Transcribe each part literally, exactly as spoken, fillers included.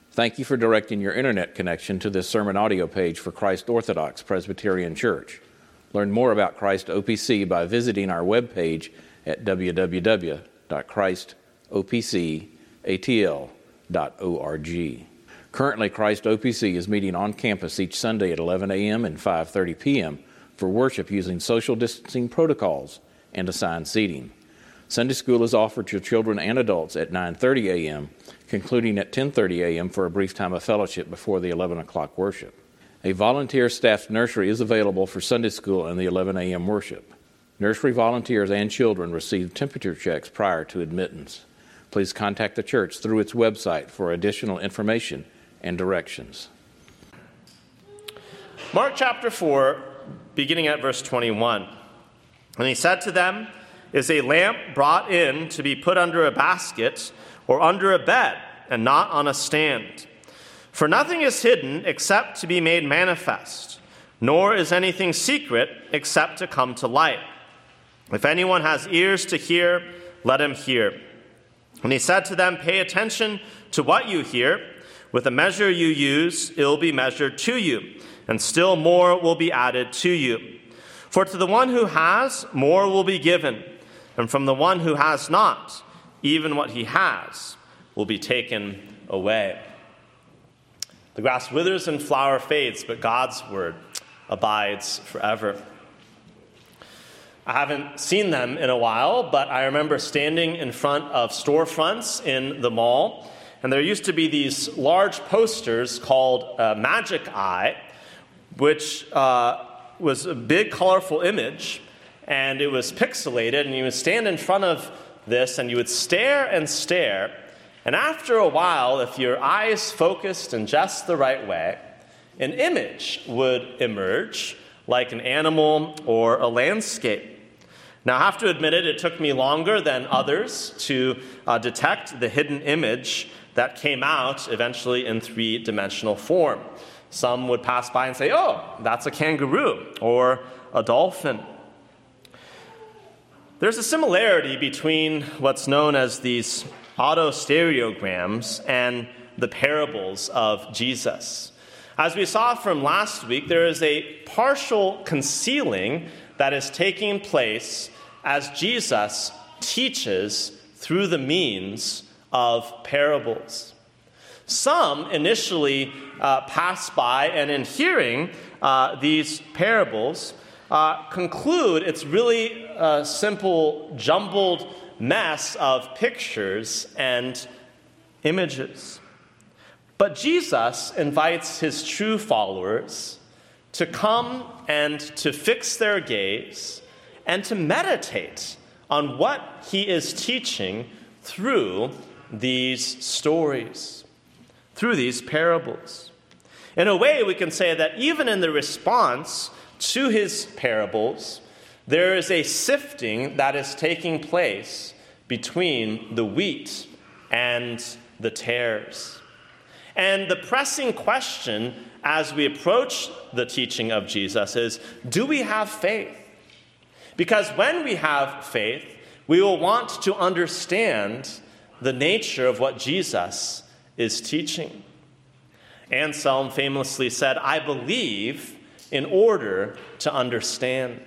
Thank you for directing your internet connection to this sermon audio page for Christ Orthodox Presbyterian Church. Learn more about Christ O P C by visiting our webpage at w w w dot christ o p c a t l dot org. Currently, Christ O P C is meeting on campus each Sunday at eleven a.m. and five thirty p.m. for worship using social distancing protocols and assigned seating. Sunday school is offered to children and adults at nine thirty a.m., concluding at ten thirty a.m. for a brief time of fellowship before the eleven o'clock worship. A volunteer staffed nursery is available for Sunday school and the eleven a.m. worship. Nursery volunteers and children receive temperature checks prior to admittance. Please contact the church through its website for additional information and directions. Mark chapter four, beginning at verse twenty-one. And he said to them, "Is a lamp brought in to be put under a basket or under a bed, and not on a stand? For nothing is hidden except to be made manifest, nor is anything secret except to come to light. If anyone has ears to hear, let him hear." And he said to them, "Pay attention to what you hear. With the measure you use, it will be measured to you, and still more will be added to you. For to the one who has, more will be given, and from the one who has not, even what he has will be taken away." The grass withers and flower fades, but God's word abides forever. I haven't seen them in a while, but I remember standing in front of storefronts in the mall, and there used to be these large posters called uh, Magic Eye, which uh, was a big, colorful image, and it was pixelated, and you would stand in front of this, and you would stare and stare, and after a while, if your eyes focused in just the right way, an image would emerge, like an animal or a landscape. Now, I have to admit it, it took me longer than others to uh, detect the hidden image that came out eventually in three-dimensional form. Some would pass by and say, "Oh, that's a kangaroo," or a dolphin. There's a similarity between what's known as these autostereograms and the parables of Jesus. As we saw from last week, there is a partial concealing that is taking place as Jesus teaches through the means of parables. Some initially uh, pass by and in hearing uh, these parables uh, conclude it's really a simple, jumbled mess of pictures and images. But Jesus invites his true followers to come and to fix their gaze and to meditate on what he is teaching through these stories, through these parables. In a way, we can say that even in the response to his parables, there is a sifting that is taking place between the wheat and the tares. And the pressing question as we approach the teaching of Jesus is, do we have faith? Because when we have faith, we will want to understand the nature of what Jesus is teaching. Anselm famously said, "I believe in order to understand."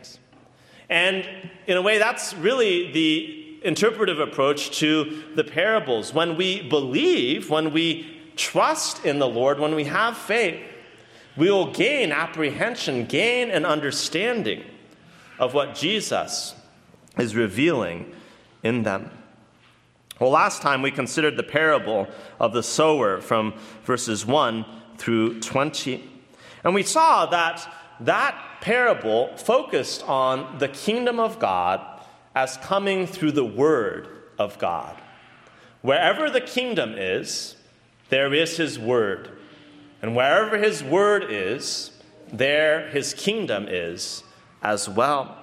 And in a way, that's really the interpretive approach to the parables. When we believe, when we trust in the Lord, when we have faith, we will gain apprehension, gain an understanding of what Jesus is revealing in them. Well, last time we considered the parable of the sower from verses one through twenty. And we saw that that parable focused on the kingdom of God as coming through the word of God. Wherever the kingdom is, there is his word. And wherever his word is, there his kingdom is as well.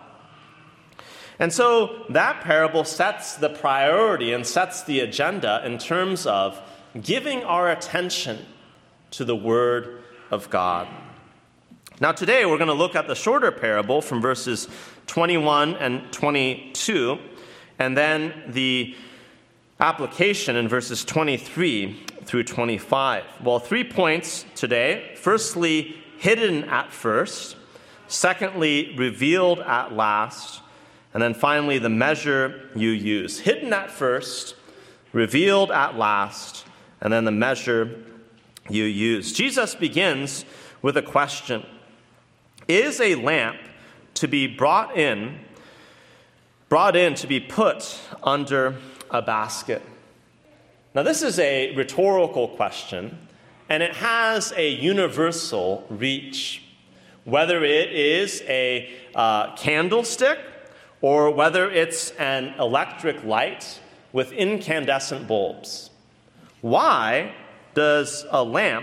And so that parable sets the priority and sets the agenda in terms of giving our attention to the word of God. Now today we're going to look at the shorter parable from verses twenty-one and twenty-two, and then the application in verses twenty-three through twenty-five. Well, three points today. Firstly, hidden at first. Secondly, revealed at last. And then finally, the measure you use. Hidden at first, revealed at last, and then the measure you use. Jesus begins with a question. Is a lamp to be brought in, brought in to be put under a basket? Now, this is a rhetorical question, and it has a universal reach. Whether it is a uh, candlestick or whether it's an electric light with incandescent bulbs. Why does a lamp,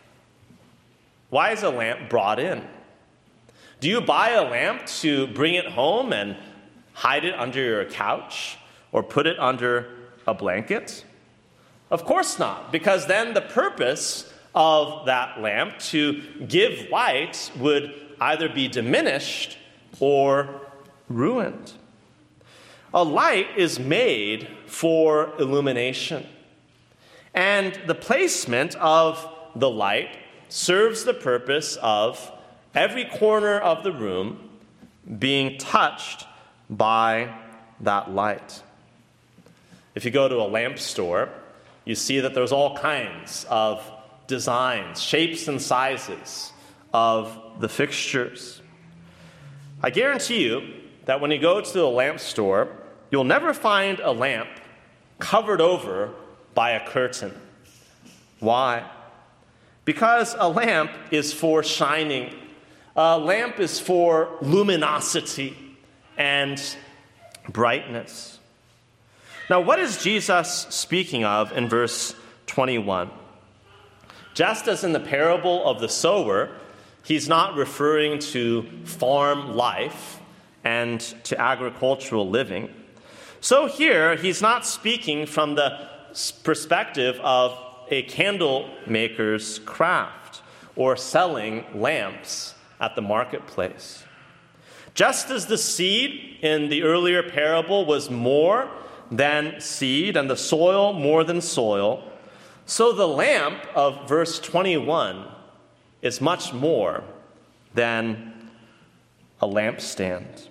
why is a lamp brought in? Do you buy a lamp to bring it home and hide it under your couch or put it under a blanket? Of course not, because then the purpose of that lamp to give light would either be diminished or ruined. A light is made for illumination, and the placement of the light serves the purpose of every corner of the room being touched by that light. If you go to a lamp store, you see that there's all kinds of designs, shapes, and sizes of the fixtures. I guarantee you that when you go to a lamp store, you'll never find a lamp covered over by a curtain. Why? Because a lamp is for shining. A lamp is for luminosity and brightness. Now, what is Jesus speaking of in verse twenty-one? Just as in the parable of the sower, he's not referring to farm life and to agricultural living. So here, he's not speaking from the perspective of a candle maker's craft or selling lamps at the marketplace. Just as the seed in the earlier parable was more than seed and the soil more than soil, so the lamp of verse twenty-one is much more than a lampstand.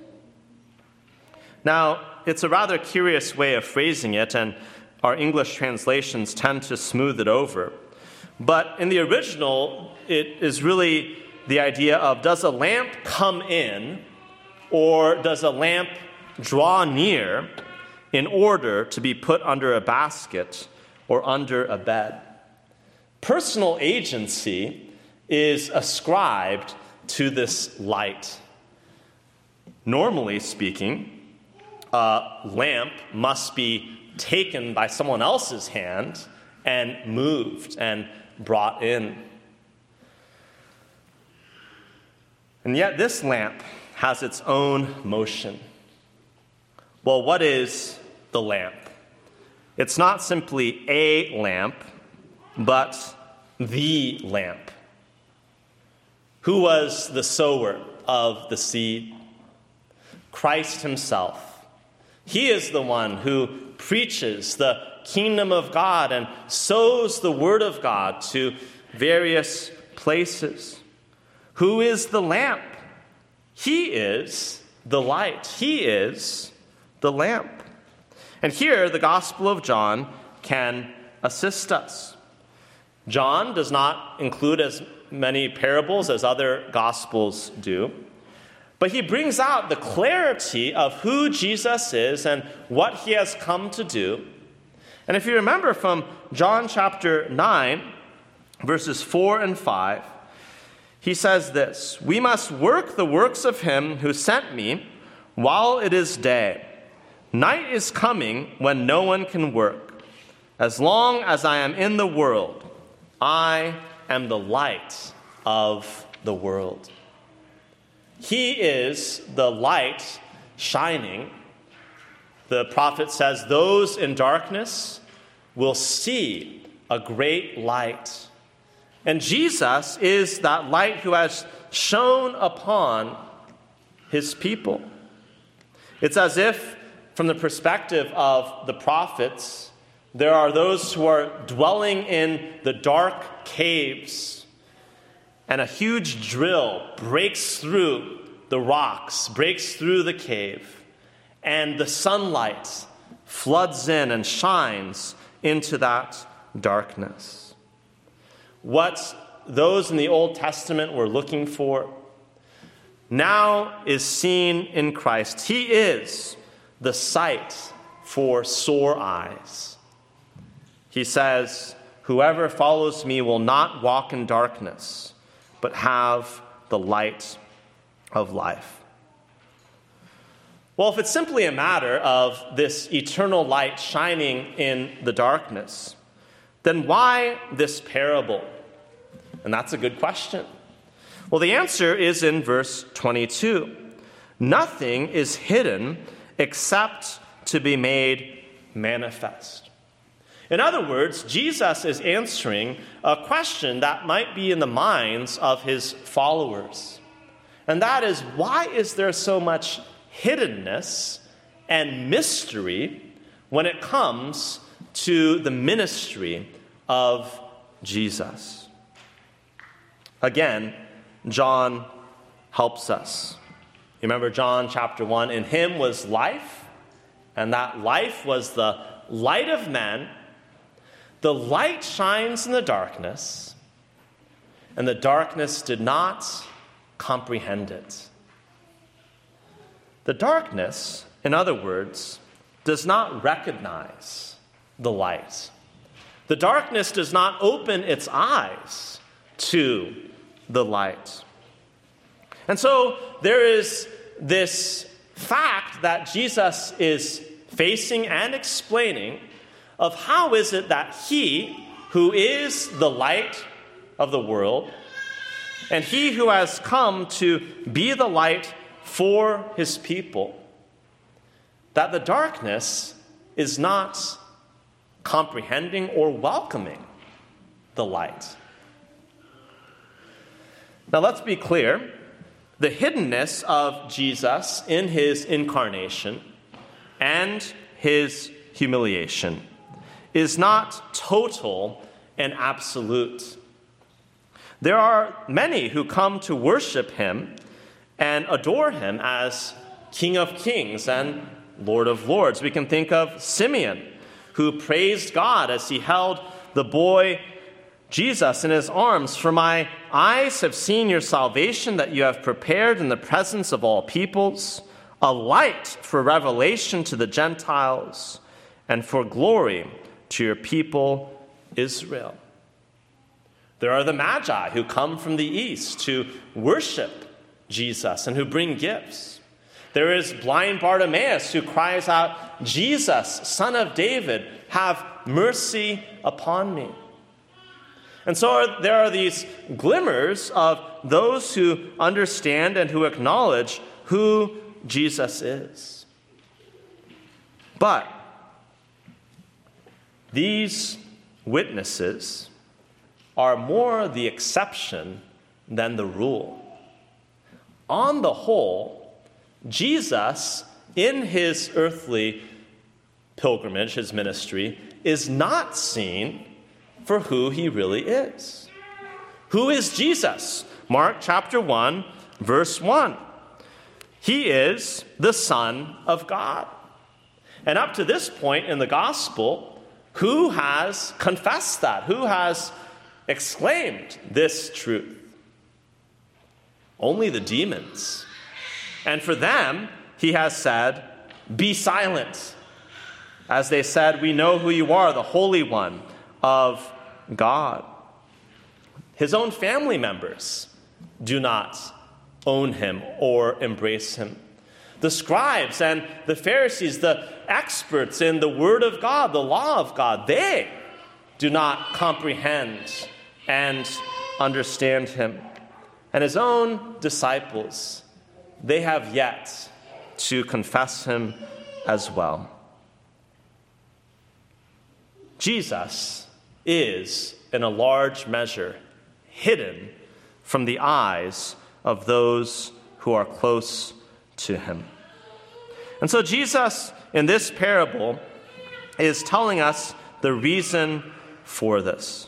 Now, it's a rather curious way of phrasing it, and our English translations tend to smooth it over. But in the original, it is really the idea of, does a lamp come in, or does a lamp draw near in order to be put under a basket or under a bed? Personal agency is ascribed to this light. Normally speaking, a lamp must be taken by someone else's hand and moved and brought in. And yet this lamp has its own motion. Well, what is the lamp? It's not simply a lamp, but the lamp. Who was the sower of the seed? Christ himself. He is the one who preaches the kingdom of God and sows the word of God to various places. Who is the lamp? He is the light. He is the lamp. And here, the Gospel of John can assist us. John does not include as many parables as other Gospels do, but he brings out the clarity of who Jesus is and what he has come to do. And if you remember from John chapter nine, verses four and five, he says this: "We must work the works of him who sent me while it is day. Night is coming when no one can work. As long as I am in the world, I am the light of the world." He is the light shining. The prophet says, those in darkness will see a great light. And Jesus is that light who has shone upon his people. It's as if, from the perspective of the prophets, There are those who are dwelling in the dark caves, and a huge drill breaks through the rocks, breaks through the cave, and the sunlight floods in and shines into that darkness. What those in the Old Testament were looking for now is seen in Christ. He is the sight for sore eyes. He says, "Whoever follows me will not walk in darkness, but have the light of life." Well, if it's simply a matter of this eternal light shining in the darkness, then why this parable? And that's a good question. Well, the answer is in verse twenty-two. Nothing is hidden except to be made manifest. In other words, Jesus is answering a question that might be in the minds of his followers. And that is, why is there so much hiddenness and mystery when it comes to the ministry of Jesus? Again, John helps us. You remember John chapter one, in him was life, and that life was the light of men. The light shines in the darkness, and the darkness did not comprehend it. The darkness, in other words, does not recognize the light. The darkness does not open its eyes to the light. And so there is this fact that Jesus is facing and explaining of how is it that he, who is the light of the world, and he who has come to be the light for his people, that the darkness is not comprehending or welcoming the light. Now let's be clear. The hiddenness of Jesus in his incarnation and his humiliation is not total and absolute. There are many who come to worship him and adore him as King of Kings and Lord of Lords. We can think of Simeon, who praised God as he held the boy Jesus in his arms. "For my eyes have seen your salvation that you have prepared in the presence of all peoples, a light for revelation to the Gentiles and for glory to your people Israel." There are the Magi who come from the east to worship Jesus and who bring gifts. There is blind Bartimaeus who cries out, "Jesus, Son of David, have mercy upon me." And so there are these glimmers of those who understand and who acknowledge who Jesus is. But these witnesses are more the exception than the rule. On the whole, Jesus, in his earthly pilgrimage, his ministry, is not seen for who he really is. Who is Jesus? Mark chapter one, verse one. He is the Son of God. And up to this point in the gospel, who has confessed that? Who has exclaimed this truth? Only the demons. And for them, he has said, "Be silent." As they said, "We know who you are, the Holy One of God." His own family members do not own him or embrace him. The scribes and the Pharisees, the experts in the Word of God, the law of God, they do not comprehend and understand him. And his own disciples, they have yet to confess him as well. Jesus is, in a large measure, hidden from the eyes of those who are close to him. And so Jesus, in this parable, is telling us the reason for this.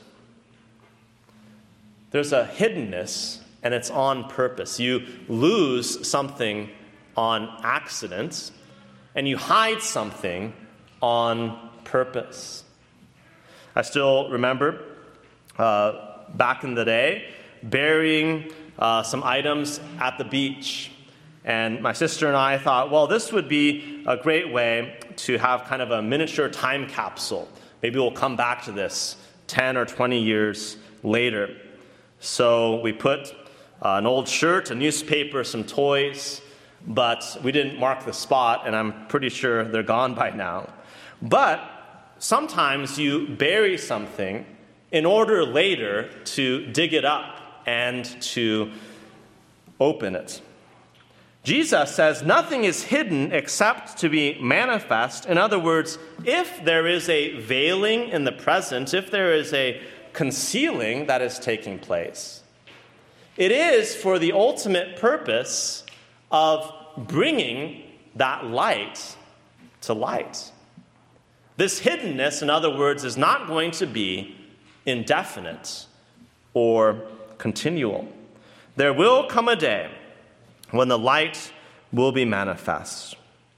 There's a hiddenness, and it's on purpose. You lose something on accident, and you hide something on purpose. I still remember uh, back in the day burying uh, some items at the beach. And my sister and I thought, well, this would be a great way to have kind of a miniature time capsule. Maybe we'll come back to this ten or twenty years later. So we put uh, an old shirt, a newspaper, some toys, but we didn't mark the spot, and I'm pretty sure they're gone by now. But sometimes you bury something in order later to dig it up and to open it. Jesus says nothing is hidden except to be manifest. In other words, if there is a veiling in the present, if there is a concealing that is taking place, it is for the ultimate purpose of bringing that light to light. This hiddenness, in other words, is not going to be indefinite or continual. There will come a day when the light will be manifest.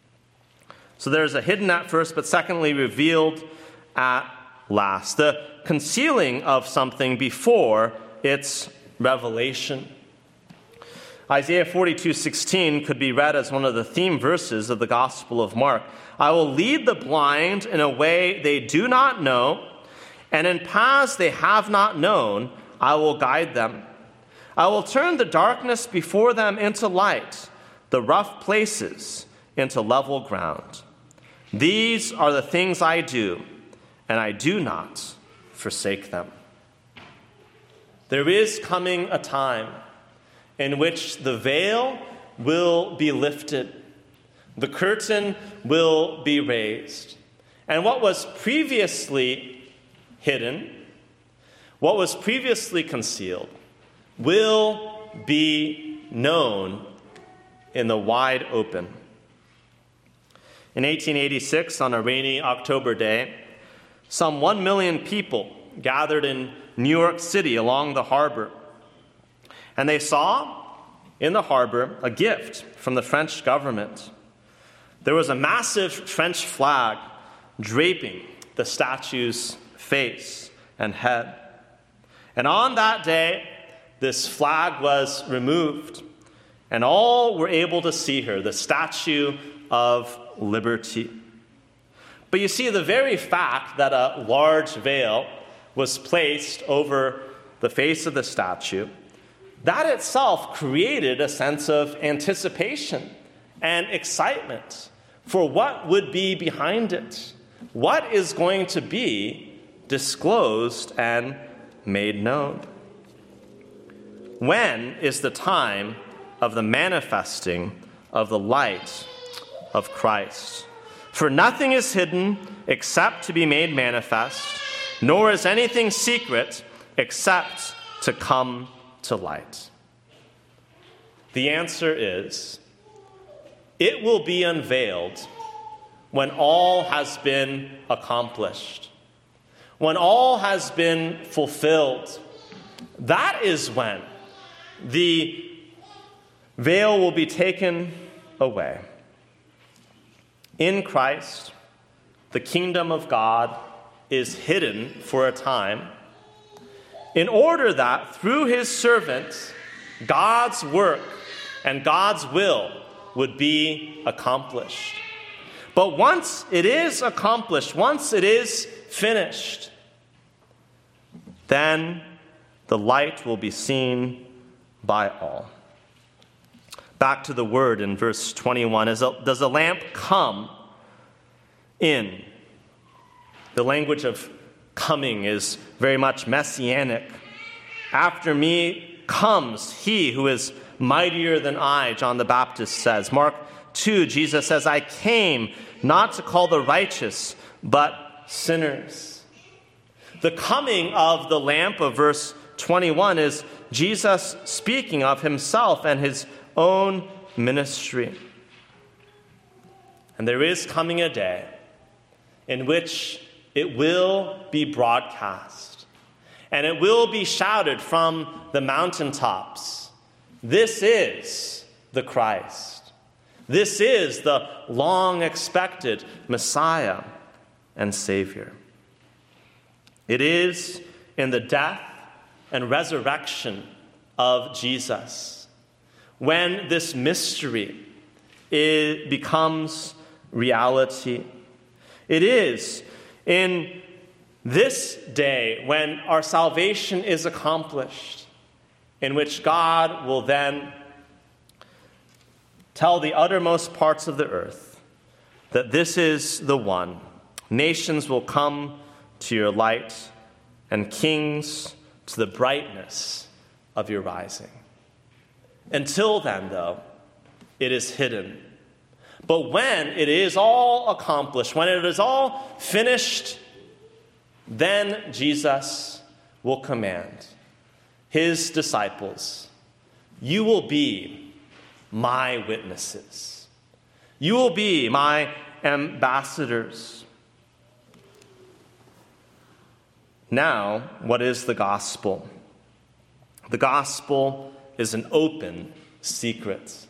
So there's a hidden at first, but secondly, revealed at last. The concealing of something before its revelation. Isaiah forty-two sixteen could be read as one of the theme verses of the Gospel of Mark. I will lead the blind in a way they do not know, and in paths they have not known, I will guide them. I will turn the darkness before them into light, the rough places into level ground. These are the things I do, and I do not forsake them. There is coming a time in which the veil will be lifted, the curtain will be raised, and what was previously hidden, what was previously concealed, will be known in the wide open. In eighteen eighty-six, on a rainy October day, some one million people gathered in New York City along the harbor. And they saw in the harbor a gift from the French government. There was a massive French flag draping the statue's face and head. And on that day, this flag was removed, and all were able to see her, the Statue of Liberty. But you see, the very fact that a large veil was placed over the face of the statue, that itself created a sense of anticipation and excitement for what would be behind it, what is going to be disclosed and made known. When is the time of the manifesting of the light of Christ? For nothing is hidden except to be made manifest, nor is anything secret except to come to light. The answer is, it will be unveiled when all has been accomplished, when all has been fulfilled. That is when the veil will be taken away. In Christ, the kingdom of God is hidden for a time, in order that through his servants, God's work and God's will would be accomplished. But once it is accomplished, once it is finished, then the light will be seen by all. Back to the word in verse twenty-one. Does a lamp come in? The language of coming is very much messianic. After me comes he who is mightier than I, John the Baptist says. Mark two, Jesus says, I came not to call the righteous, but sinners. The coming of the lamp of verse twenty-one is Jesus speaking of himself and his own ministry. And there is coming a day in which it will be broadcast, and it will be shouted from the mountaintops. This is the Christ. This is the long-expected Messiah and Savior. It is in the death and resurrection of Jesus when this mystery it becomes reality. It is in this day when our salvation is accomplished, in which God will then tell the uttermost parts of the earth that this is the one. Nations will come to your light, and kings to the brightness of your rising. Until then, though, it is hidden. But when it is all accomplished, when it is all finished, then Jesus will command his disciples, you will be my witnesses. You will be my ambassadors. Now, what is the gospel? The gospel is an open secret.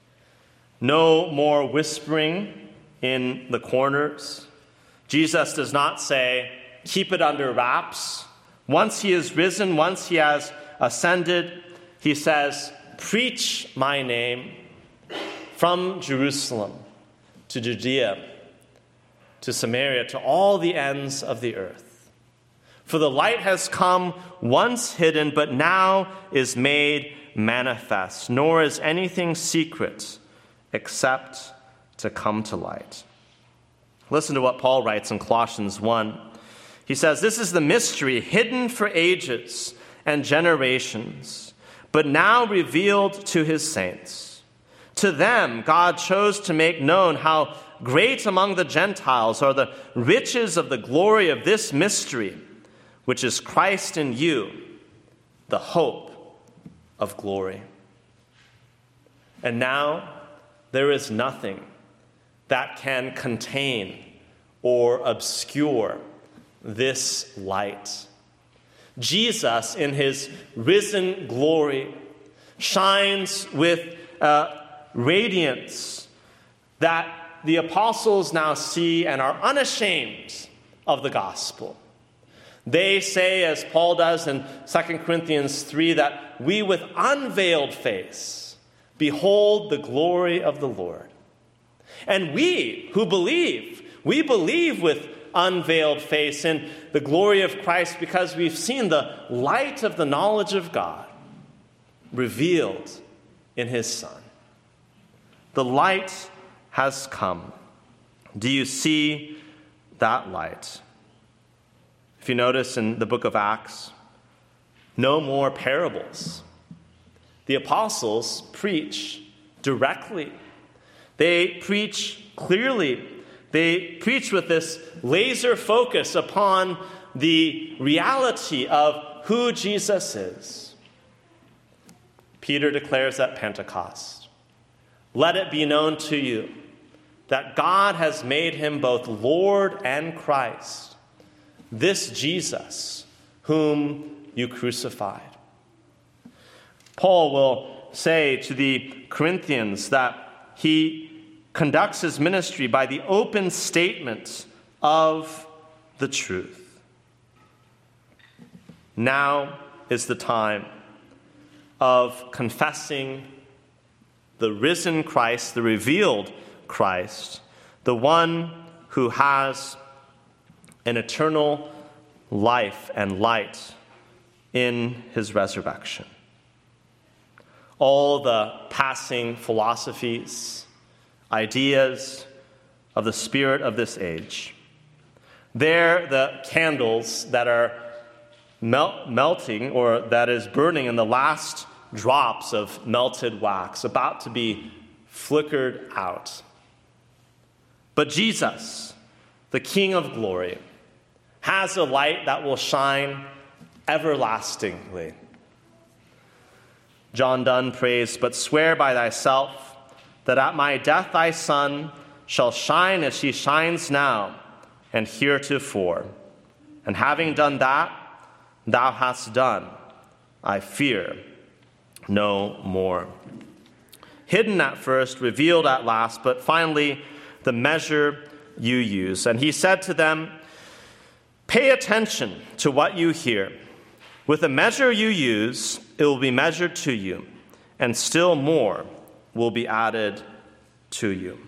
No more whispering in the corners. Jesus does not say, keep it under wraps. Once he is risen, once he has ascended, he says, preach my name from Jerusalem to Judea, to Samaria, to all the ends of the earth. For the light has come once hidden, but now is made manifest, nor is anything secret except to come to light. Listen to what Paul writes in Colossians one. He says, this is the mystery hidden for ages and generations, but now revealed to his saints. To them, God chose to make known how great among the Gentiles are the riches of the glory of this mystery, which is Christ in you, the hope of glory. And now there is nothing that can contain or obscure this light. Jesus, in his risen glory, shines with a radiance that the apostles now see and are unashamed of the gospel. They say, as Paul does in Second Corinthians three, that we with unveiled face behold the glory of the Lord. And we who believe, we believe with unveiled face in the glory of Christ because we've seen the light of the knowledge of God revealed in his Son. The light has come. Do you see that light? If you notice in the book of Acts, no more parables. The apostles preach directly. They preach clearly. They preach with this laser focus upon the reality of who Jesus is. Peter declares at Pentecost, let it be known to you that God has made him both Lord and Christ, this Jesus whom you crucified. Paul will say to the Corinthians that he conducts his ministry by the open statement of the truth. Now is the time of confessing the risen Christ, the revealed Christ, the one who has an eternal life and light in his resurrection. All the passing philosophies, ideas of the spirit of this age, they're the candles that are melt, melting or that is burning in the last drops of melted wax, about to be flickered out. But Jesus, the King of glory, has a light that will shine everlastingly. John Donne prays, but swear by thyself that at my death thy sun shall shine as she shines now and heretofore. And having done that, thou hast done. I fear no more. Hidden at first, revealed at last, but finally the measure you use. And he said to them, pay attention to what you hear. With the measure you use, it will be measured to you, and still more will be added to you.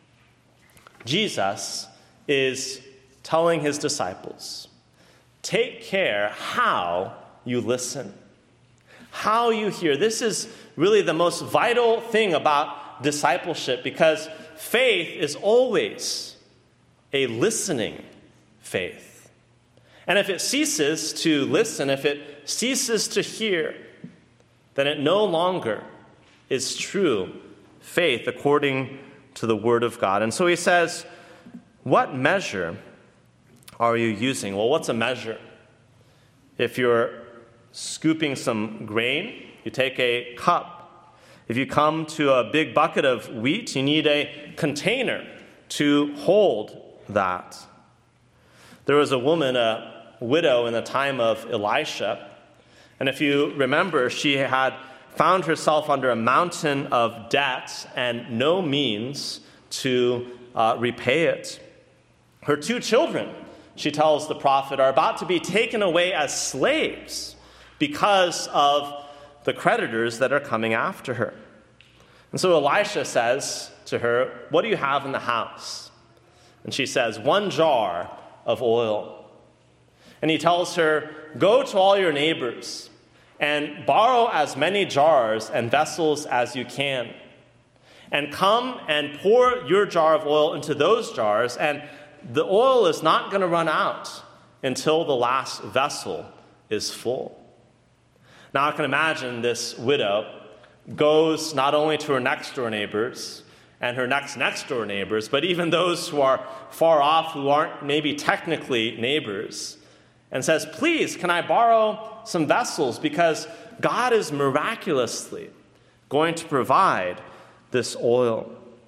Jesus is telling his disciples, take care how you listen, how you hear. This is really the most vital thing about discipleship, because faith is always a listening faith. And if it ceases to listen, if it ceases to hear, then it no longer is true faith according to the Word of God. And so he says, what measure are you using? Well, what's a measure? If you're scooping some grain, you take a cup. If you come to a big bucket of wheat, you need a container to hold that. There was a woman, a widow in the time of Elisha, and if you remember, she had found herself under a mountain of debt and no means to uh, repay it. Her two children, she tells the prophet, are about to be taken away as slaves because of the creditors that are coming after her. And so Elisha says to her, what do you have in the house? And she says, one jar of oil. And he tells her, go to all your neighbors and borrow as many jars and vessels as you can. And come and pour your jar of oil into those jars, and the oil is not going to run out until the last vessel is full. Now I can imagine this widow goes not only to her next door neighbors and her next next door neighbors, but even those who are far off, who aren't maybe technically neighbors, and says, please, can I borrow some vessels? Because God is miraculously going to provide this oil.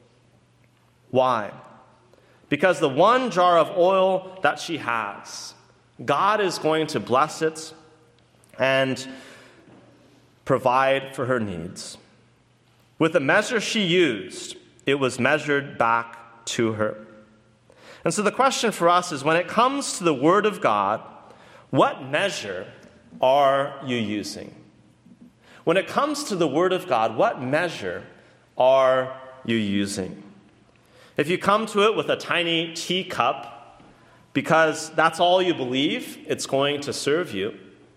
Why? Because the one jar of oil that she has, God is going to bless it and provide for her needs. With the measure she used, it was measured back to her. And so the question for us is, when it comes to the Word of God, what measure are you using? When it comes to the Word of God, what measure are you using? If you come to it with a tiny teacup, because that's all you believe it's going to serve you,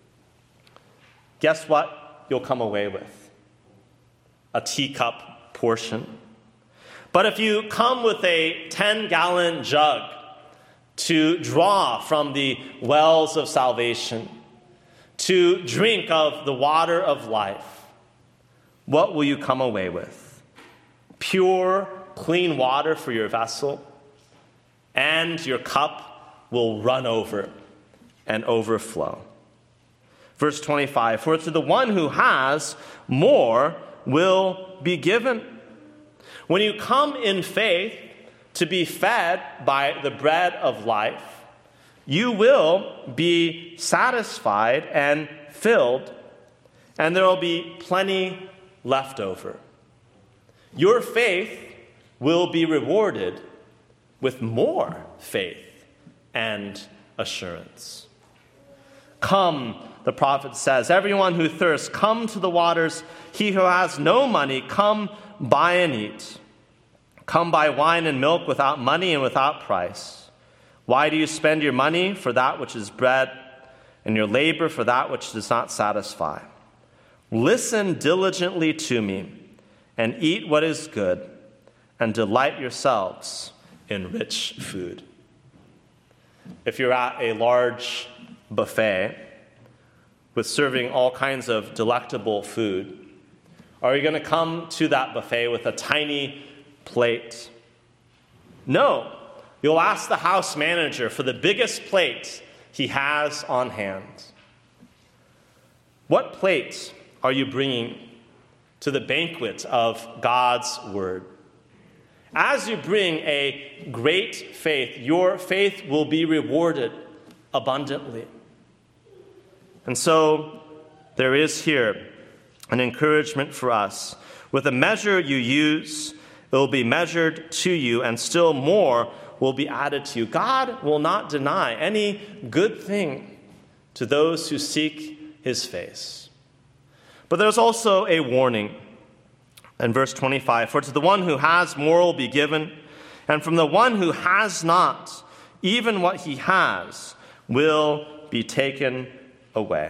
guess what you'll come away with? A teacup portion. But if you come with a ten-gallon jug to draw from the wells of salvation, to drink of the water of life, what will you come away with? Pure, clean water for your vessel, and your cup will run over and overflow. Verse twenty-five, for to the one who has, more will be given. When you come in faith to be fed by the bread of life, you will be satisfied and filled, and there will be plenty left over. Your faith will be rewarded with more faith and assurance. Come, the prophet says, everyone who thirsts, come to the waters. He who has no money, come buy and eat. Come buy wine and milk without money and without price. Why do you spend your money for that which is bread, and your labor for that which does not satisfy? Listen diligently to me, and eat what is good, and delight yourselves in rich food. If you're at a large buffet with serving all kinds of delectable food, are you going to come to that buffet with a tiny plate? No. You'll ask the house manager for the biggest plate he has on hand. What plate are you bringing to the banquet of God's Word? As you bring a great faith, your faith will be rewarded abundantly. And so there is here an encouragement for us. With the measure you use, it will be measured to you, and still more will be added to you. God will not deny any good thing to those who seek his face. But there's also a warning. In verse twenty-five, for to the one who has, more will be given, and from the one who has not, even what he has will be taken away.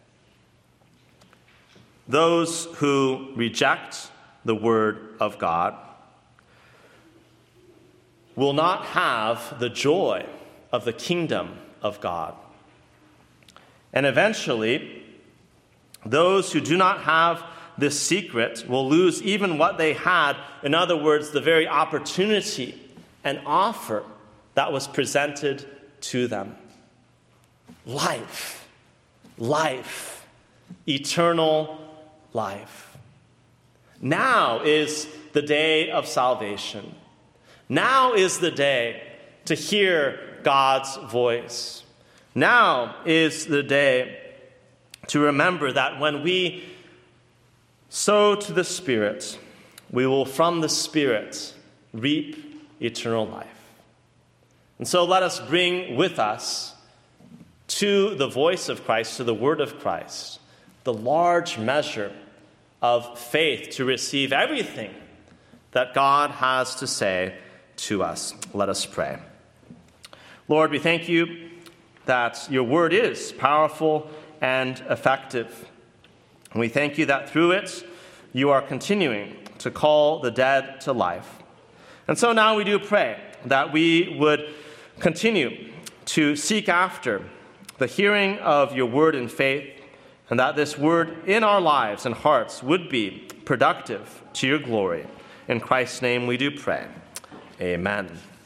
Those who reject the word of God will not have the joy of the kingdom of God. And eventually, those who do not have this secret will lose even what they had. In other words, the very opportunity and offer that was presented to them. Life, life, eternal life. Now is the day of salvation. Now is the day to hear God's voice. Now is the day to remember that when we sow to the Spirit, we will from the Spirit reap eternal life. And so let us bring with us to the voice of Christ, to the word of Christ, the large measure of faith to receive everything that God has to say to us. Let us pray. Lord, we thank you that your word is powerful and effective. And we thank you that through it, you are continuing to call the dead to life. And so now we do pray that we would continue to seek after the hearing of your word in faith, and that this word in our lives and hearts would be productive to your glory. In Christ's name we do pray. Amen.